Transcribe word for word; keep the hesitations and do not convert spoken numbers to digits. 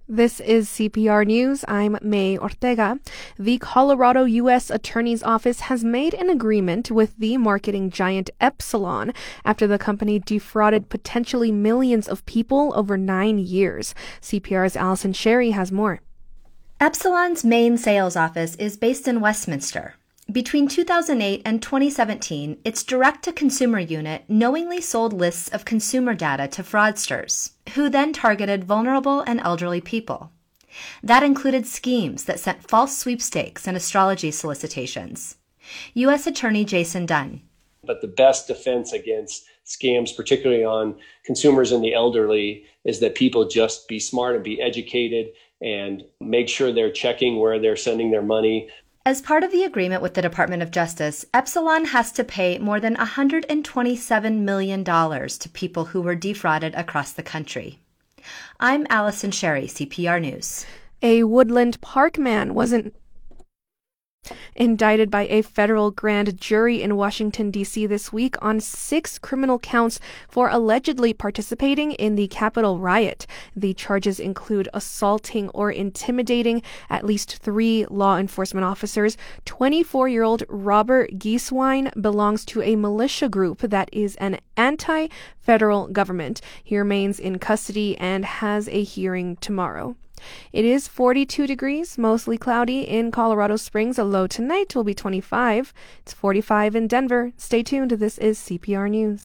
This is C P R News. I'm May Ortega. The Colorado U S Attorney's Office has made an agreement with the marketing giant Epsilon after the company defrauded potentially millions of people over nine years. C P R's Allison Sherry has more. Epsilon's main sales office is based in Westminster. Between two thousand eight and twenty seventeen, its direct-to-consumer unit knowingly sold lists of consumer data to fraudsters, who then targeted vulnerable and elderly people. That included schemes that sent false sweepstakes and astrology solicitations. U S Attorney Jason Dunn. But the best defense against scams, particularly on consumers and the elderly, is that people just be smart and be educated and make sure they're checking where they're sending their money. As part of the agreement with the Department of Justice, Epsilon has to pay more than one hundred twenty-seven million dollars to people who were defrauded across the country. I'm Allison Sherry, C P R News. A Woodland Park man wasn't indicted by a federal grand jury in Washington, D C this week on six criminal counts for allegedly participating in the Capitol riot. The charges include assaulting or intimidating at least three law enforcement officers. twenty-four-year-old Robert Gieswein belongs to a militia group that is an anti-federal government. He remains in custody and has a hearing tomorrow. It is forty-two degrees, mostly cloudy in Colorado Springs. A low tonight will be twenty-five. It's forty-five in Denver. Stay tuned. This is C P R News.